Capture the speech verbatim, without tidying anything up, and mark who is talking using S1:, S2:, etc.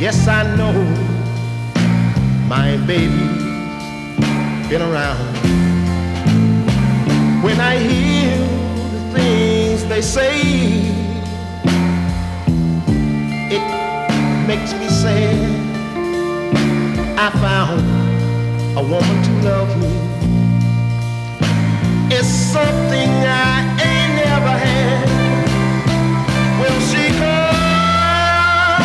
S1: Yes, I know my baby's been around. When I hear the things they say, it makes me sad. I found a woman to love me. It's so